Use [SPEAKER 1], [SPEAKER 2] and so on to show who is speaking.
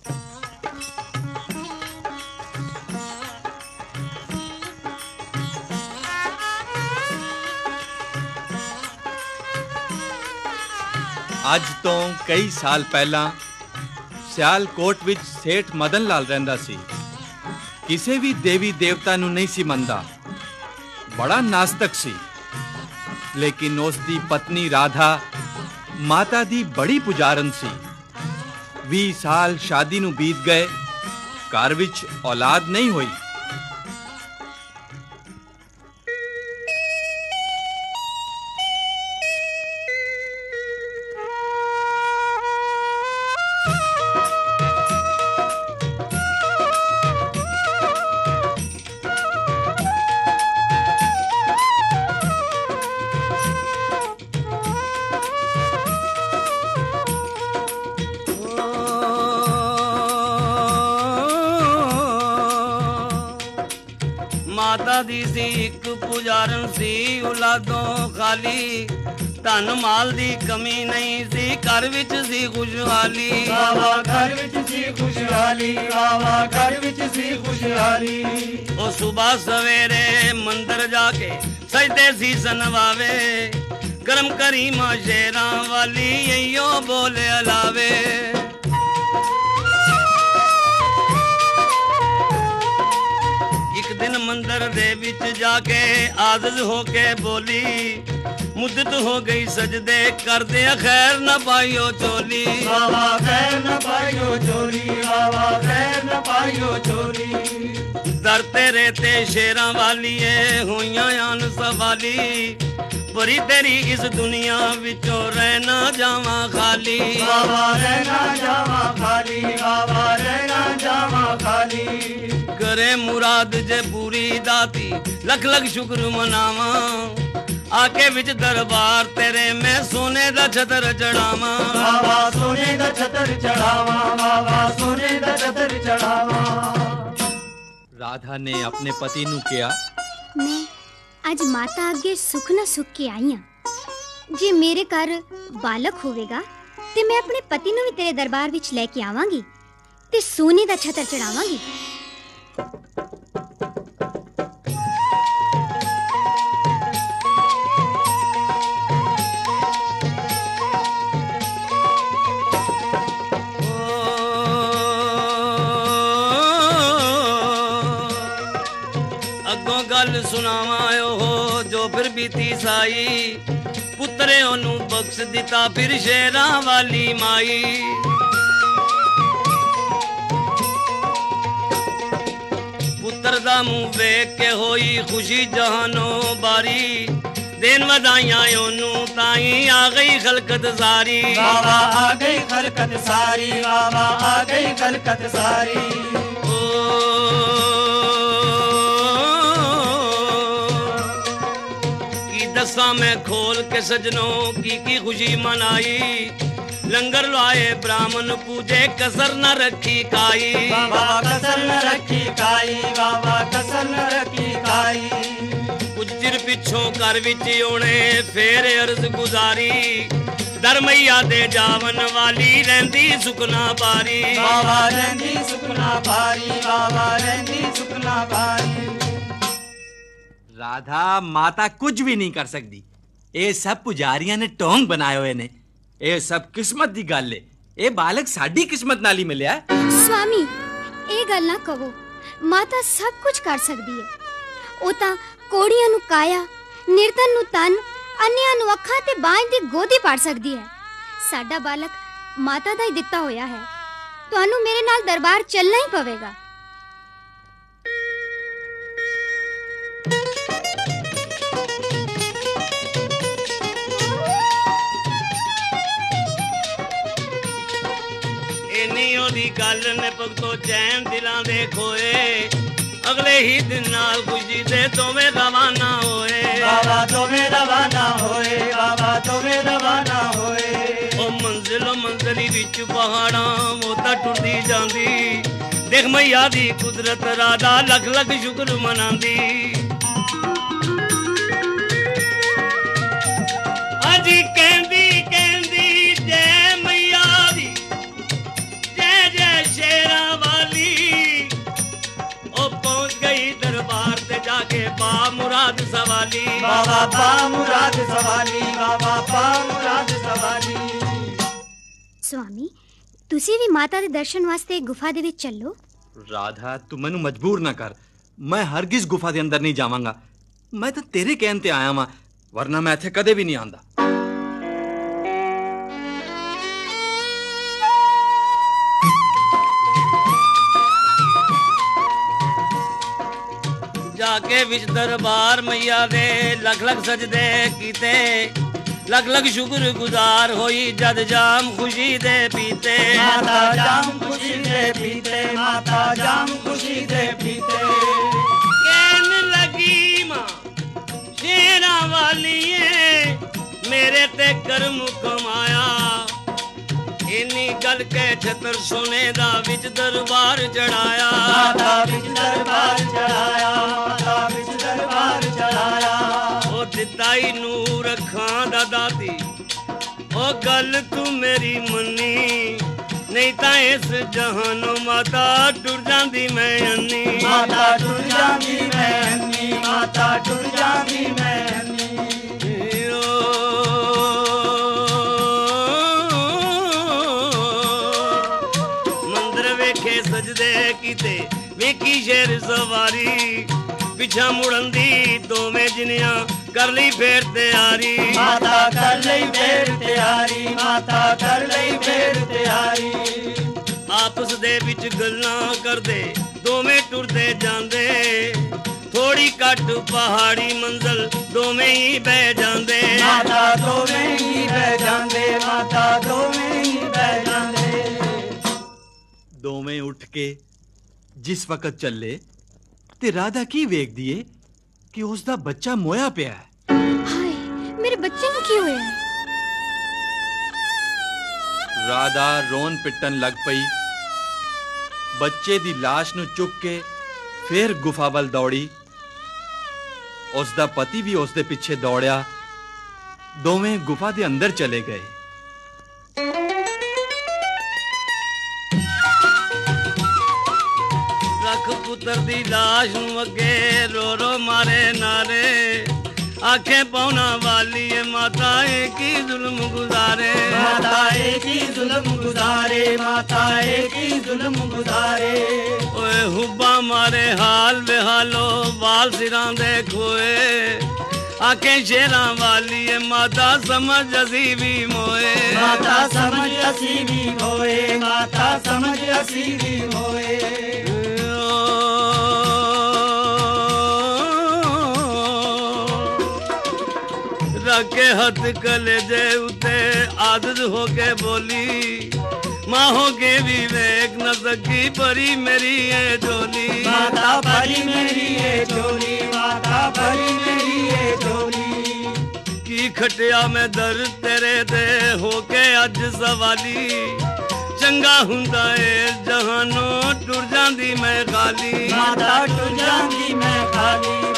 [SPEAKER 1] ਅੱਜ ਤੋਂ ਕਈ ਸਾਲ ਪਹਿਲਾਂ ਸਿਆਲਕੋਟ ਵਿੱਚ ਸੇਠ ਮਦਨ ਲਾਲ ਰਹਿੰਦਾ ਸੀ। ਕਿਸੇ ਵੀ ਦੇਵੀ ਦੇਵਤਾ ਨੂੰ ਨਹੀਂ ਸੀ ਮੰਨਦਾ, ਬੜਾ ਨਾਸਤਕ ਸੀ। ਲੇਕਿਨ ਉਸ ਦੀ ਪਤਨੀ ਰਾਧਾ ਮਾਤਾ ਦੀ ਬੜੀ ਪੁਜਾਰਨ ਸੀ। 20 ਸਾਲ ਸ਼ਾਦੀ ਨੂੰ ਬੀਤ ਗਏ, ਘਰ ਵਿੱਚ ਔਲਾਦ ਨਹੀਂ ਹੋਈ।
[SPEAKER 2] ਮਾਤਾ ਦੀ ਸੀ ਇੱਕ ਪੁਜਾਰਨ ਸੀ, ਔਲਾਦੋਂ ਖਾਲੀ, ਧਨ ਮਾਲ ਦੀ ਕਮੀ ਨਹੀਂ ਸੀ, ਘਰ ਵਿੱਚ ਸੀ ਖੁਸ਼ਹਾਲੀ।
[SPEAKER 3] ਵਾਹ ਵਾਹ ਘਰ ਵਿੱਚ ਸੀ ਖੁਸ਼ਹਾਲੀ, ਵਾਹ ਵਾਹ ਘਰ ਵਿੱਚ ਸੀ ਖੁਸ਼ਹਾਲੀ।
[SPEAKER 2] ਉਹ ਸੁਬਾਹ ਸਵੇਰੇ ਮੰਦਰ ਜਾ ਕੇ ਸਜਦੇ ਸੀ ਸਨਵਾਵੇ, ਗਰਮ ਕਰੀਮਾਂ ਸ਼ੇਰਾਂ ਵਾਲੀ ਇਹੋ ਬੋਲੇ ਅਲਾਵੇ। ਇੱਕ ਦਿਨ ਮੰਦਰ ਦੇ ਵਿੱਚ ਜਾ ਕੇ ਆਜ਼ਜ਼ ਹੋ ਕੇ ਬੋਲੀ, ਮੁੱਦਤ ਹੋ ਗਈ ਸਜਦੇ ਕਰਦੇ ਖੈਰ ਨਾ ਪਾਈਓ ਚੋਲੀ।
[SPEAKER 3] ਵਾਹ ਵਾਹ ਖੈਰ ਨਾ ਪਾਈਓ ਚੋਲੀ, ਵਾਹ ਵਾਹ ਖੈਰ ਨਾ ਪਾਈਓ ਚੋਲੀ।
[SPEAKER 2] ਦਰ ਤੇਰੇ ਤੇ ਸ਼ੇਰਾਂ ਵਾਲੀਏ ਹੋਈਆਂ ਆਨ ਸਵਾਲੀ, ਪਰੀ ਤੇਰੀ ਇਸ ਦੁਨੀਆ ਵਿੱਚੋਂ ਰਹਿ ਨਾ ਜਾਵਾਂ ਖਾਲੀ।
[SPEAKER 3] ਵਾਹ ਵਾਹ ਰਹਿ ਨਾ ਜਾਵਾਂ ਖਾਲੀ, ਵਾਹ ਵਾਹ ਰਹਿ ਨਾ ਜਾਵਾਂ ਖਾਲੀ।
[SPEAKER 2] ਕਰੇ ਮੁਰਾਦ ਜੇ ਪੂਰੀ ਦਾਤੀ, ਲੱਖ ਲੱਖ ਸ਼ੁਕਰ ਮਨਾਵਾਂ, ਆਕੇ ਵਿੱਚ ਦਰਬਾਰ ਤੇਰੇ ਮੈਂ ਸੋਨੇ ਦਾ ਛਤਰ ਚੜਾਵਾਂ।
[SPEAKER 3] ਵਾਹ ਵਾਹ ਸੋਨੇ ਦਾ ਛਤਰ ਚੜਾਵਾਂ, ਵਾਹ ਵਾਹ ਸੋਨੇ ਦਾ ਛਤਰ ਚੜਾਵਾਂ।
[SPEAKER 1] ਰਾਧਾ ਨੇ ਆਪਣੇ ਪਤੀ ਨੂੰ ਕਿਹਾ,
[SPEAKER 4] ਮੈਂ ਅੱਜ ਮਾਤਾ ਅੱਗੇ ਸੁੱਖ ਨਾ ਸੁੱਖ ਕੇ ਆਈ ਹਾਂ। ਜੇ ਮੇਰੇ ਘਰ ਬਾਲਕ ਹੋਵੇਗਾ ਤੇ ਮੈਂ ਆਪਣੇ ਪਤੀ ਨੂੰ ਵੀ ਤੇਰੇ ਦਰਬਾਰ ਵਿੱਚ ਲੈ ਕੇ ਆਵਾਂਗੀ ਤੇ ਸੋਨੇ ਦਾ ਛਤਰ ਚੜਾਵਾਂਗੀ।
[SPEAKER 2] ਅੱਗੋਂ ਗੱਲ ਸੁਣਾਵਾਂ ਉਹ ਜੋ ਫਿਰ ਬੀਤੀ ਸਾਈ, ਪੁੱਤਰੇ ਉਹਨੂੰ ਬਖਸ਼ ਦਿੱਤਾ ਫਿਰ ਸ਼ੇਰਾਂ ਵਾਲੀ ਮਾਈ। ਪੁੱਤਰ ਦਾ ਮੂੰਹ ਵੇਖ ਕੇ ਹੋਈ ਖੁਸ਼ੀ ਜਹਾਨੋਂ ਬਾਰੀ, ਦੇਨ ਵਧਾਈਆਂ ਉਹਨੂੰ ਤਾਈ ਆ ਗਈ ਖਲਕਤ ਸਾਰੀ।
[SPEAKER 3] ਵਾਹ ਵਾਹ ਆ ਗਈ ਖਲਕਤ ਸਾਰੀ, ਵਾਹ ਵਾਹ ਆ ਗਈ ਖਲਕਤ ਸਾਰੀ। दसा में खोल के सजनों की खुशी मनाई, लंगर लाए ब्राह्मण पूजे कसर न रखी काई। बाबा कसर न रखी काई, बाबा कसर न रखी काई।
[SPEAKER 2] कुछ चिर पिछों घर विच ओने फेर अर्ज गुजारी, दर मैया दे जावन वाली रहंदी सुखना पारी।
[SPEAKER 3] बाबा रहंदी सुखना पारी, बाबा रहंदी सुखना पारी।
[SPEAKER 1] राधा माता कुछ भी नहीं कर सकती, ये सब पुजारियां ने ढोंग बनाए हुए ने। ये सब किस्मत दी गल है, ये बालक साडी किस्मत नाल ही मिलिया।
[SPEAKER 4] स्वामी ये गल ना कहो, माता सब कुछ कर सकती है। ओ तां कोड़ियां नु काया, निर्धन नु तन, अन्या नु अखां ते बांझ दी गोदी पाड़ सकती है। साडा बालक माता दा ही दिता होया है, तुहानू मेरे नाल दरबार चलना ही पवेगा।
[SPEAKER 2] गल ने भगतो चैन दिलां दे खोए, अगले ही दिन नाल खुशी दे दोवें रवाना होए।
[SPEAKER 3] बाबा दोवें रवाना होए, बाबा दोवें रवाना होए।
[SPEAKER 2] ओ मंजिली विच पहाड़ां मोता टुरदी जांदी, देख मैया दी कुदरत राधा लख लख शुक्र मनांदी। अजी कहंदी कहंदी जय मैया दी, जय जय शेर जाके पा मुराद सवाली
[SPEAKER 3] बाबा पा मुराद सवाली बाबा पा मुराद सवाली।
[SPEAKER 4] स्वामी ਤੁਸੀਂ ਵੀ ਮਾਤਾ ਦੇ ਦਰਸ਼ਨ ਵਾਸਤੇ ਗੁਫਾ ਦੇ ਵਿੱਚ ਚੱਲੋ।
[SPEAKER 1] ਰਾਧਾ ਤੂੰ ਮੈਨੂੰ ਮਜਬੂਰ ਨਾ ਕਰ, ਮੈਂ ਹਰਗਿਜ਼ ਗੁਫਾ ਦੇ ਅੰਦਰ ਨਹੀਂ ਜਾਵਾਂਗਾ। ਮੈਂ ਤਾਂ ਤੇਰੇ ਕਹਿਣ ਤੇ ਆਇਆ ਵਾਂ, ਵਰਨਾ ਮੈਂ ਇੱਥੇ ਕਦੇ ਵੀ ਨਹੀਂ ਆਂਦਾ।
[SPEAKER 2] जाके विच दरबार मैया दे लख लख सजदे कीते लख लख शुक्र गुजार होई जद जाम खुशी दे पीते
[SPEAKER 3] माता जाम खुशी दे पीते माता जाम खुशी दे पीते।
[SPEAKER 2] कहन लगी मां शेरा वालिए मेरे ते कर्म कमाया इन्नी गल के छतर सोने दा विच दरबार चढ़ाया
[SPEAKER 3] माता विच दरबार चढ़ाया माता विच दरबार चढ़ाया।
[SPEAKER 2] ओ दिताई नूर अखां दा दाती ओ गल तू मेरी मन्नी नहीं तां इस जहानों माता टुर जांदी मैं अन्नी
[SPEAKER 3] माता टुर जांदी मैं अन्नी माता टुर जांदी मैं अन्नी।
[SPEAKER 2] सजदे कीते वेखी शेर सवारी पिछा मुड़न दी दोवें जिनिया कर लई फेर तैयारी
[SPEAKER 3] माता कर लई फेर तैयारी माता कर लई फेर तैयारी।
[SPEAKER 2] आपस दे विच गल्लां करदे दोवें टुरदे जांदे थोड़ी कट पहाड़ी मंजिल दोवें ही बह जांदे
[SPEAKER 3] माता दोवें ही बह जांदे माता दोवें ही बह जांदे।
[SPEAKER 1] ਦੋਵੇਂ ਉੱਠ ਕੇ ਜਿਸ ਵਕਤ ਚੱਲੇ ਤੇ ਰਾਧਾ ਕੀ ਵੇਖਦੀ ਏ ਕਿ ਉਸ ਦਾ ਬੱਚਾ ਮੋਇਆ ਪਿਆ ਹੈ।
[SPEAKER 4] ਹਾਏ ਮੇਰੇ ਬੱਚੇ ਨੂੰ ਕੀ ਹੋਇਆ?
[SPEAKER 1] ਰਾਧਾ ਰੋਣ ਪਿੱਟਣ ਲੱਗ ਪਈ। ਬੱਚੇ ਦੀ ਲਾਸ਼ ਨੂੰ ਚੁੱਕ ਕੇ ਫਿਰ ਗੁਫਾ ਵੱਲ ਦੌੜੀ। ਉਸ ਦਾ ਪਤੀ ਵੀ ਉਸ ਦੇ ਪਿੱਛੇ ਦੌੜਿਆ। ਦੋਵੇਂ ਗੁਫਾ ਦੇ ਅੰਦਰ ਚਲੇ ਗਏ।
[SPEAKER 2] पुत्र दी लाश नूं अगे रो रो मारे नारे आखे पौना वाली है माता एक ही जुल्म गुजारे
[SPEAKER 3] माता एक ही जुल्म गुजारे माता एक ही जुल्म गुजारे।
[SPEAKER 2] ओए हुब्बा मारे हाल बेहालो बाल सिरां दे खोए आखे शेरां वाली है माता समझ असी भी मोए
[SPEAKER 3] माता समझ असी भी मोए माता समझ असी भी मोए।
[SPEAKER 2] के हथ कलेजे उते आदत होके बोली माँ होके भी वेख न सकी परी मेरी ये झोली
[SPEAKER 3] माता परी मेरी ये झोली माता परी मेरी ये झोली।
[SPEAKER 2] की खटिया में दर तेरे दे होके अज सवाली चंगा हुंदा ए जहानों टुर जांदी मैं खाली
[SPEAKER 3] माता टुर जांदी मैं खाली